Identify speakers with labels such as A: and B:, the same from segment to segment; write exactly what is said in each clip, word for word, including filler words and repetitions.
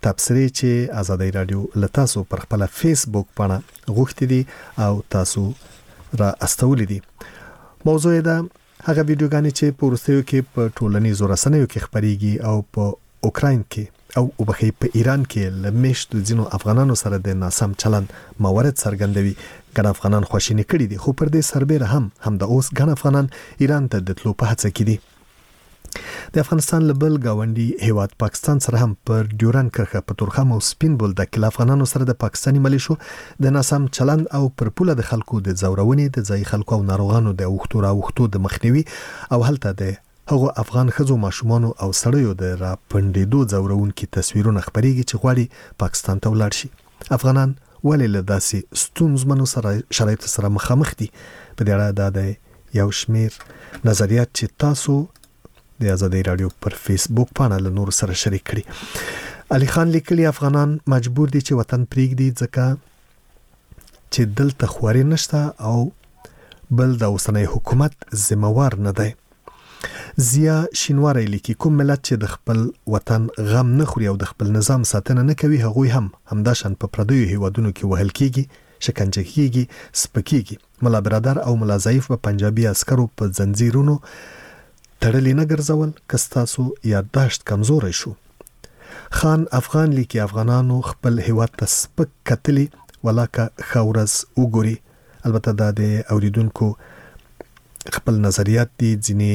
A: تبصرې چې آزادۍ رادیو له تاسو پر خپل فیسبوک باندې غوښتي دي او تاسو را استولې دي. موضوع ده هغه ویډیوګانې چې په وروستیو کې په ټولنیزو رسنیو کې خپرېږي او په اوکراین کې او وبخي په ایران کې لمشت ځینو افغانانو سره د ناسم چلند موارد څرګندوي. ګڼ افغانان خوشینې کړي دي، خو پر دې سربېره هم هم د اوس ګڼ افغانان ایران ته د تلو په هڅه کې دي. د افغانستان له بل ګاونډي هیواد پاکستان سره هم پر ډیورن کرښه په تورخم او سپین بولدک کې افغانانو سره د پاکستاني ملیشو د ناسم چلند او پر پوله د خلکو د زورونې د ځای خلکو او ناروغانو د اوختو را اوختو د مخنیوي او هلته د هغو افغان ښځو ماشومانو او سړیو د را پندېدو زورونکي تصویرونه خپرېږي چې غواړي پاکستان ته ولاړ شي. افغانان ولې له داسې ستونزمنو سره شرایطو سره مخامخ دي؟ په دې اړه د یو شمیر نظریات چې تاسو د آزادۍ رادیو پر فیسبوک باندې له نور سره شریک کړي. علي خان لیکلي افغانان مجبور دي چې وطن پرېږدي ځکه چې دلته خواري نشته او بل د اوسنۍ حکومت ذمہوار نه دی. زیا شینواری لیکي کوم ملت چې د خپل وطن غم نه خوري او د خپل نظام ساتنه نه کوي هغوی هم همداشان په پردیو هیوادونو کې وهل کیږي، شکنجه کیږي، سپکیږي. ملا برادر او ملا ضعیف په پنجابي عسکرو په زنجیرونو تړلې نه ګرځول کستاسو یادداشت کمزوري شو. خان افغان لیکي افغانانو خپل هیواد ته سپک کتلی ولاکه خورز وګوري. البته دا د اوریدونکو خپل نظریات دي،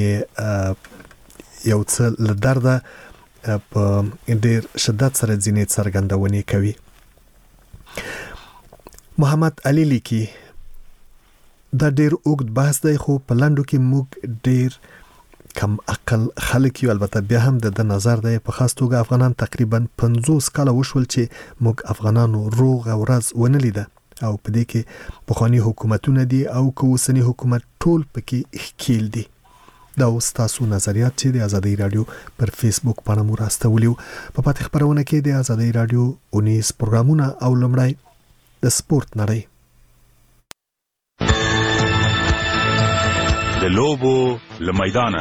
A: ځینې یو څه له درده په ډېر شدت سره ځینې څرګندونې کوي. محمد علي لیکي دا ډېر اوږد بحث دی خو په لنډو کې موږ ډېر کم عقل خلک یو. البته بیا هم د نظر دی په خاص توګه افغانان تقریبا پنځوس کاله وشول چې موږ افغانانو روغ ورځ ونه لیده او په دې کې پخواني حکومتونه دي او که اوسنی حکومت ټول پکې ښکیل دي. دا اوس تاسو نظریات چې د آزادۍ رادیو پر فیسبوک باندې مو راستولیو. په پاتې خبرونه کې د آزادۍ رادیو اونیز پروګرامونه او لمړی د سپورت نړۍ.
B: د لوبو له میدانه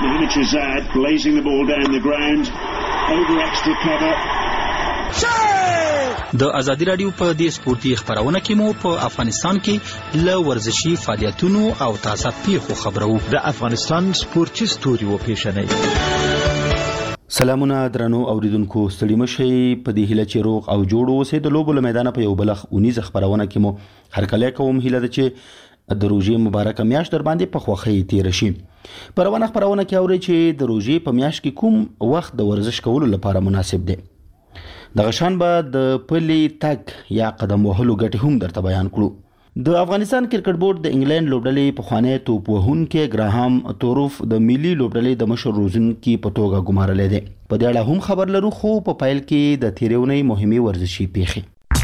B: د ازادي رادیو په دې سپورتي خبرونه کې مو په افغانستان کې له ورزشي فعالیتونو او تازه پیښو خبرو.
C: د افغانستان سپورتي ستوري و پیښنې. سلامونه درنو اوریدونکو، ستړي مشئ. په دې هیله چې روغ او جوړ اوسئ. د لوبو له میدانه په یو بلخ اونیز خبرونه کې مو هرکلی کوم هیله ده چې د روژې مبارکه میاشت در باندې په خوښۍ تیر شي. په روانه خبرونه کې اورئ چې د روژې په میاشت کې کوم وخت د ورزش کولو لپاره مناسب دی. دغه شان به د پلي تګ یا قدم وهلو ګټې هم درته بیان کړو. د افغانستان کرکټ بورډ د انګلند لوبډلې پخوانی توپ وهونکی ګراهام توروف د ملي لوبډلې د مشر روزونکي په توګه ګمارلی دی. په دې اړه هم خبر لرو، خو په پیل کې د تېرې اونۍ مهمې ورزشي پیښې.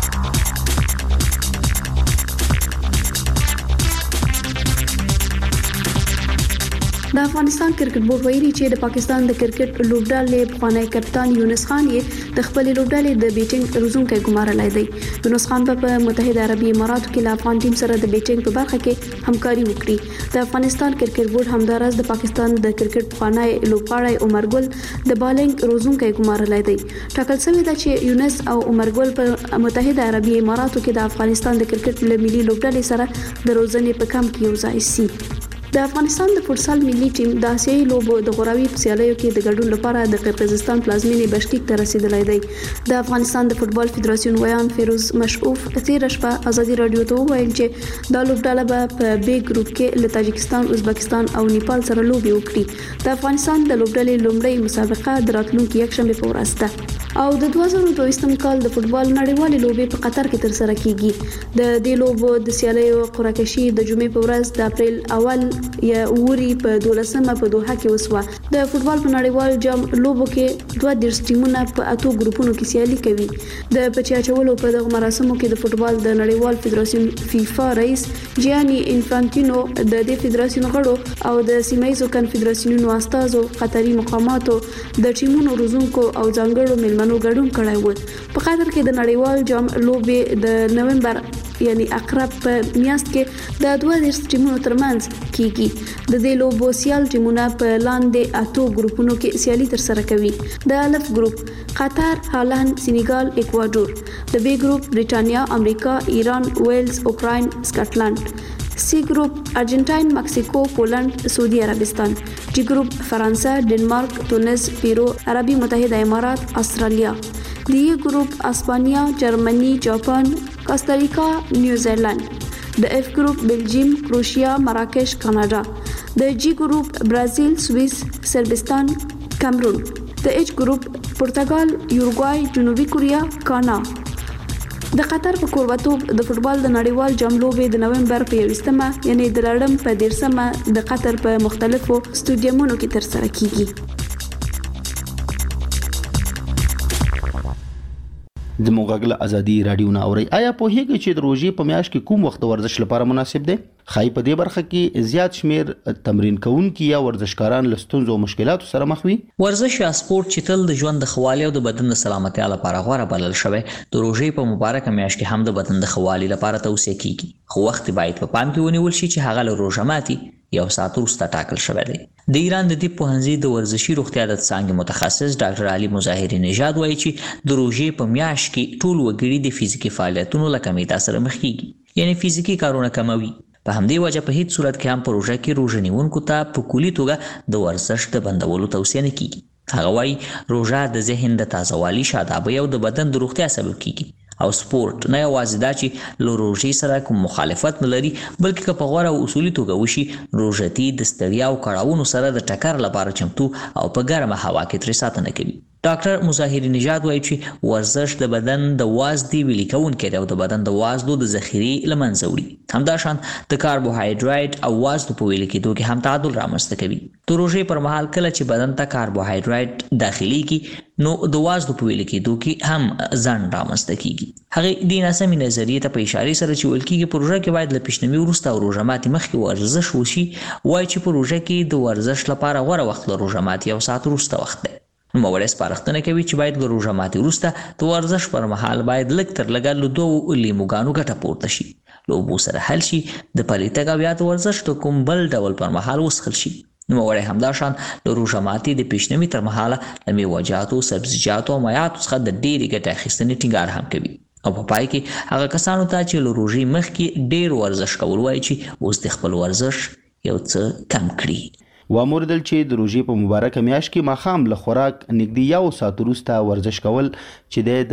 D: د افغانستان کرکټ بورډ ویلي چې د پاکستان د کرکټ لوبډلې پخوانی کپتان یونس خان یې د خپل لوبډلې د بیټینګ روزونکی ګمارلی دی. یونس خان په متحده عربي اماراتو کې له افغان ټیم سره د بیټینګ په برخه کې همکاري وکړي. د افغانستان کرکټ بورډ همداراز د پاکستان د کرکټ پخوانی لوبغاړی عمر ګل د بالینګ روزونکی ګمارلی دی. ټاکل شوی ده چې یونس او عمر ګل په متحده عربي اماراتو کې د افغانستان د کرکټ ملي لوبډلې سره د روزنې په کمپ کې یو ځای شي. د افغانستان د فوټسال ملي ټیم د آسیایي لوبو د غوراوي په سیالیو کې د ګډون لپاره د قرقیزستان پلازمینې بشکیک ته رسیدلی دی. د افغانستان د فوټبال فدراسیون ویان فیروز مشعوف تېره شپه ازادي رادیو ته وویل چې دا لوبډله به په بي ګروپ کې له تاجکستان، ازبکستان او نیپال سره لوبې وکړي. د افغانستان د لوبډلې لومړۍ مسابقه د راتلونکي یکشنبې په ورځ ده او د دوه زره دویستم کال د فوټبال نړیوالې لوبې په قطر کې ترسره کیږي. د دې لوبو د سیالیو قرعه کشي د جمعې په ورځ د اپریل اول یا ووري په دولسمه په دوحه کې وسوه. د فوټبال په نړیوال جام لوبو کې دوه دیرش ټیمونه په اتو ګروپونو کې سیالي کوي. د پچې اچولو په دغه مراسمو کې د فوټبال د نړیوال فدراسیون فیفا رئیس جیاني انفانتینو د دې فدراسیون غړو او د سیمایي کنفدراسیونونو استازو، قطري مقاماتو، د ټیمونو روزونکو او ځانګړو مېلمنو ګډون کړی و. په قطر کې د نړیوال جام لوبې د نومبر یعنی اقرب په میاشت کې د دوه دیرش ټیمونو ترمنځ کیږي. د دې لوبو سیال ټیمونه په لاندې اتو ګروپونو کې سیالي ترسره کوي. د الف ګروپ قطر، هالند، سینیګال، ایکوادور. د بی ګروپ بریټانیا، امریکا، ایران، ویلز، اوکراین، سکاټلند. سی ګروپ ارجنټاین، مکسیکو، پولند، سعودي عربستان. ډي ګروپ فرانسه، ډنمارک، تونس، پیرو، عربي متحده امارات، استرالیا. د ای ګروپ اسپانیا، جرمني، جاپان، کوستاریکا، نیوزیلند. د اف ګروپ بلجیم، کروشیا، مراکش، کاناډا. د جی ګروپ برازیل، سوئیس، سربستان، کامرون. د ایچ ګروپ پرتګال، یوروګوای، جنوبي کوریا، کانا. د قطر په کوربتوب د فوتبال د نړیوال جام لوبې د نومبر په یوویشتمه یعنی د لړم په دیرشمه د قطر په مختلفو سټډیومونو کې ترسره کیږي.
C: د موغل ازادي رادیو نه اوري. آیا په هیګه چې د روزي په میاشت کې کوم وخت ورزش لپاره مناسب دی؟ خای په دې برخه کې زیات شمیر تمرین کوونکي یا ورزشکاران له ستونزو او مشکلاتو سره مخ وي.
E: ورزش یا سپورت چې تل د ژوند د خوالي او د بدن د سلامتیا لپاره غوړه بلل شوی د روزي په مبارکه میاشت کې هم د بدن د خوالي لپاره توصیه کیږي. خو وخت باید په پام کې ونیول شي چې هغه له روزه ماتي یو ساعت وروسته ټاکل شوی دی. د ایران د طب پوهنځي د ورزشي روغتیا د څانګې متخصص ډاکټر علي مظاهری نژاد وایي چې د روزي په میاشت کې ټول وګړي د فزیکي فعالیتونو له کمیدا سره مخ کیږي، یعنی فزیکي کارونه کموي. په همدې وجه په هیڅ صورت کې هم په روزه کې روزه نیونکو ته په کلي توګه د ورزش د بندولو توصیه نه کیږي. هغه وایي روزه د ذهن د تازهوالي، شادابۍ او د بدن د روغتیا سبب کیږي او سپورت نه یوازې دا چې له روژې سره کوم مخالفت نه لري، بلکې که په غوره او اصولي توګه وشي روژتي د ستړیا او کړاوونو سره د ټکر لپاره چمتو او په ګرمه هوا کې ترې ساتنه کوي. ډاکټر مظاهری نژاد وایي چې ورزش د بدن د وازدې ویلي کوونکی دی او د بدن د وازدو د ذخیرې له منځه وړي. همداشان د کاربوهایډریټ او وازدو په ویلي کېدو کې هم تعادل رامنځته کوي. د روژې پر مهال کله چې بدن ته کاربوهایډریټ داخلي کی نو د وازدو په ویلي کېدو کې هم ځنډ رامنځته کیږي. هغه د ناسمې نظریې ته په اشاره سره چې ویل کېږي په روژه کې باید له پیشنمي وروسته او روژه ماتي مخکې ورزش وشي، وایي چې په روژه کې د ورزش لپاره غوره وخت له روژه ماتي یو ساعت وروسته وخت دی. نوموړی سپارښتنه کوي چې باید له روژه ماتي وروسته د ورزش پر مهال باید لږ تر لږه له دوو لیموګانو ګټه پورته شي، له اوبو سره حل شي، د پلي تګ او یا د ورزش د کوم بل ډول پر مهال وڅښل شي. نوموړی همداشان له روژه ماتي د پیشنمي تر مهاله له میوه‌جاتو، سبزیجاتو او مایعاتو څخه د ډېرې ګټې اخیستنې ټینګار هم کوي او په پای کې هغه کسانو ته چې له روژې مخکې ډېر ورزش کول وایي چې اوس د خپل ورزش یو څه کم کړي.
C: واموردل چې د روژې په مبارکه میاشت کې ماښام له خوراک نږدې یو ساعت وروسته ورزش کول چې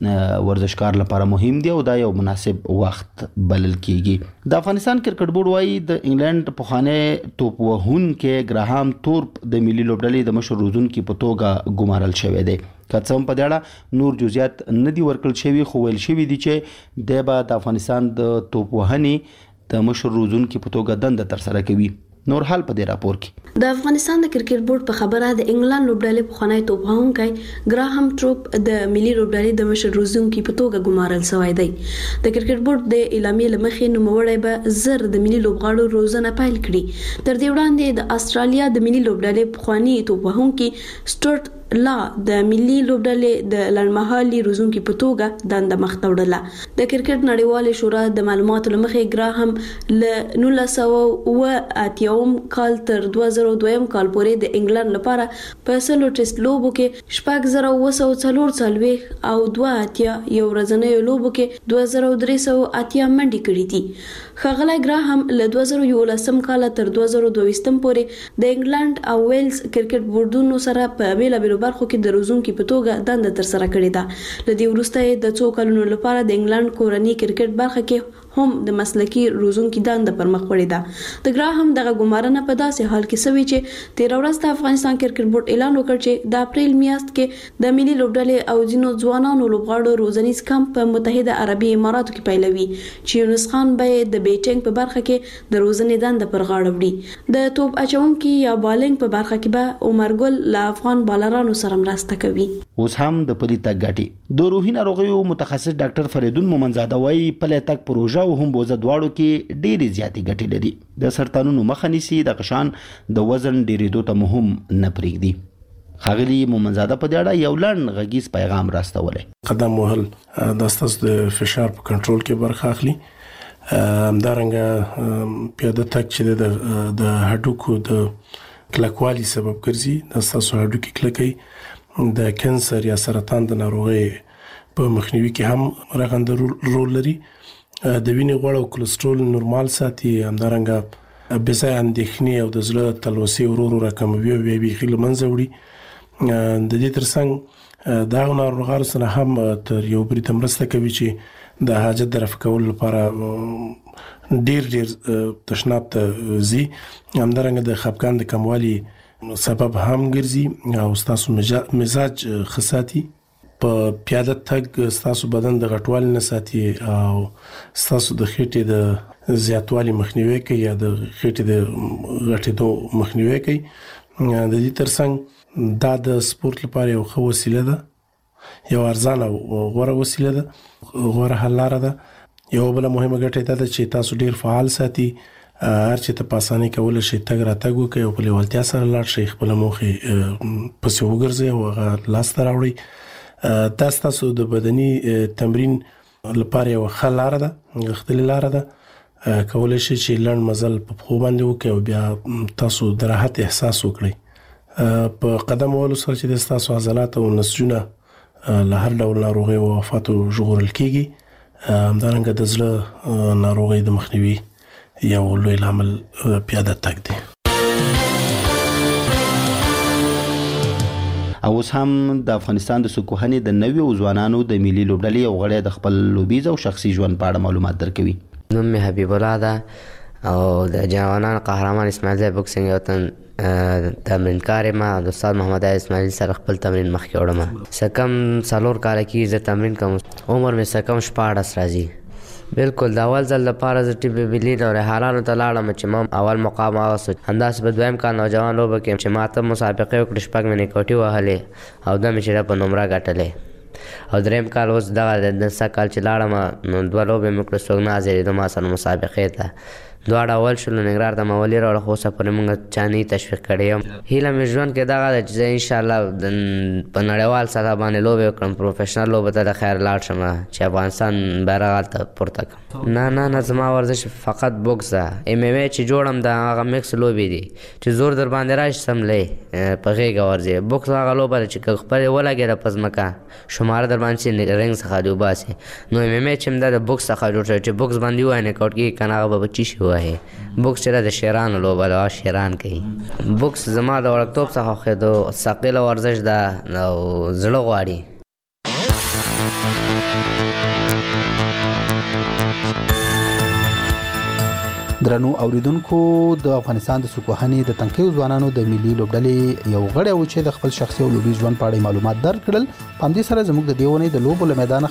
C: د ورزشکار لپاره مهم دی او دا یو مناسب وخت بلل کیږي. د افغانستان کرکټ بورډ وایي د انګلند پخوانی توپ وهونکی ګراهام تورپ د ملي لوبډلې د مشر روزونکي په توګه ګمارل شوی دی. که څه هم په دې اړه نور جزئیات نه دي ورکړل شوي، خو ویل شوي دي چې دی به د افغانستان د توپ وهنې د مشر روزونکي په توګه دنده ترسره کوي. نور حال په دې راپور کې
D: د افغانستان د کرکټ بورډ په خبره د انګلند لوبډلې پخوانی توپ وهونکی ګراهام تروپ د ملي لوبډلې د مشر روزونکي په توګه ګمارل شوی دی. د کرکټ بورډ د اعلامیې لمخې نوموړی به زر د ملي لوبغاړو روزنه پیل کړي. تر دې وړاندې د استرالیا د ملي لوبډلې پخوانی توپ وهونکي سټورت لا د ملي لوبډلې د لړمحالي روزونکي په توګه دنده مخته وړله. د کرکټ نړیوالې شورا د معلوماتو لمخې ګراهام له نولس سوه اوه اتیا کال تر دوه زره دویم کال پورې د انګلند لپاره په سلو ټیسټ لوبو کې شپږ زره اوه سوه څلور څلوېښت او دوه اتیا یو ورځنیو لوبو کې دوه زره درې سوه اتیا منډې کړې دي. ښاغلی ګراهام له دوه زره یولسم کال تر دوه زره دوه ویشتم پورې د انګلند او ویلز کرکټ بورډونو سره په بیلابیلو برخو کې د روزونکي په توګه دنده ترسره کړې ده. له دې وروسته د څو کلونو لپاره د انګلند کورنۍ کرکټ برخه کې هم د مسلکي روزونکي دنده پر مخ وړې ده. د ګراهام دغه ګمارنه په داسې حال کې سوي چې تیر ورځ د افغانستان کرکټ بورډ اعلان وکړ چې د اپریل میاشت کې د ملي لوبډلې او ځینو ځوانانو لوبغاړو روزنیز کمپ په متحده عربي اماراتو کې پیلوي چې یونس خان به د بیټینګ په برخه کې د روزنې دنده پر غاړه وړي. د توپ اچونکي یا بالینګ په برخه کې به عمر ګل له افغان بالرانو سره مرسته کوي.
C: اوس هم د پلي تګ ګټې د روحي ناروغیو متخصص ډاکټر فریدون مومنزاده وایي پلي تګ پروژه او هم بوزه دواړو کې ډېرې زیاتې ګټې لري. د سرطانونو مخه نیسي، د قشان د وزن ډېرېدو ته مهم نه پرېږدي. ښاغلي مومنزاده په دې اړه یو لنډ غږیز پیغام راستولی.
F: قدم وهل د ستاسو د فشار په کنټرول کې برخه اخلي همدارنګه پیاده تګ چې د د هډوکو د کلکوالي سبب ګرځي، د ستاسو هډوکي کلکوي، د کانسر یا سرطان د ناروغۍ په مخنیوي کې هم رغنده رول لري، د وینې غوړ او کلسترول نورمال ساتي، همدارنګه بې ځایه اندېښنې او د زړه تلوسې ورو ورو راکموي او بیا بیخي له منځه وړي. د دې ترڅنګ د هغو ناروغانو سره هم تر یو بریده مرسته کوي چې د حاجت د رفع کولو لپاره ډیر ډیر تشناب ته ځي، همدارنګه د خپګان د کموالي سبب هم ګرځي او ستاسو مزاج ښه ساتي. په پیاده تګ ستاسو بدن د غټوالي نه ساتي او ستاسو د خېټې د زیاتوالي مخنیوي کوي یا د خېټې د غټېدو مخنیوي کوي. د دې ترڅنګ دا د سپورت لپاره یو ښه وسیله ده، یو ارزانه او غوره وسیله ده، غوره حل لاره ده. یو بله مهمه ګټه دا ده چې تاسو ډیر فعال ساتي، هر چې ته په اسانۍ کولی شئ تګ راتګ وکړئ او په لیوالتیا سره لاړ شئ، خپله موخې پسې وګرځئ او هغه لاسته راوړئ. دا ستاسو د بدني تمرین لپاره یو ښه لاره ده، غښتلې لاره ده. کولی شئ چې لنډ مزل په پښو باندې وکړئ او بیا تاسو د راحت احساس وکړئ. په قدم وهلو سره چې د ستاسو عضلات او نسجونه له هر ډول ناروغۍ او آفاتو ژغورل کېږي. همدارنګه د زړه ناروغۍ د مخنیوي یو لوی لامل پیاده تګ دی.
C: او اوس هم د افغانستان د سکوهنې د نویو ځوانانو د ملي لوبډلې یو غړی د خپل لوبیز او شخصي ژوند په اړه معلومات درکوي.
G: نوم مې حبیب الله ده او د جوانان قهرمان اسماعیل زی بوکسینګ یو تن تمرینکار یم. د استاد محمد اسماعیل سره خپل تمرین مخکې وړم. څه کم څلور کاله کېږي زه تمرین کوم. عمر مې څه کم شپاړس راځي. بالکل د اول ځل لپاره زه ټیم ملي نوریحانانو ته لاړم چې ما اول مقام واغستو. همداسې په دویم کال نوجوان لوبه کې چې ما ته مسابقې وکړې، شپږ مې نیکوټي وهلې او دوه مې شرف په نمره ګټلې. او دریم کال اوس دغه د نسه کال چې لاړم نو دوه لوبې مې وکړې، څوک نه حاضرېده ما سره مسابقې ته. دواړه اول شولو، ننګرهار ته مې ولې راوړه، خو اوسه پورې موږ چا نه تشویق کړی یم. هیله مې ژوند کې دغه ده چې زه انشاءالله په نړیوال سطح باندې لوبې وکړم، پروفیشنل لوبو ته د خیر لاړ شم چې افغانستان بیرغ هلته پورته کړم. نه نه نه زما ورزش فقط بوکس ده. ایم ایم ای چې جوړم د هغه میکس لوبې دي چې زور در باندې راشي سملی په غېږه ورځي. بوکس هغه لوبه ده چې که خپلې ولګېده په ځمکه شماره در باندې چې رنګ څخه دې وباسي. نو ایم ایم ای چې دا د بوکس څخه جوړ شوی چې بوکس باندې ووایي نیکاوټ کېږي که نه هغه به په چیشي ووهي. بوکس چې د شیرانو لوبه ده، شیران کوي. بوکس زما د وړکتوب څخه خوښېدو ثقیله ورزش ده او زړه غواړي.
H: درنو اوریدونکو، د افغانستان د سکوهنې د تنکیو ځوانانو د ملي لوبډلې یو غړی و چې د خپل شخصي او لوبي ژوند په اړه معلومات درکړل. په همدې سره زموږ د دیونې د لوبو له میدان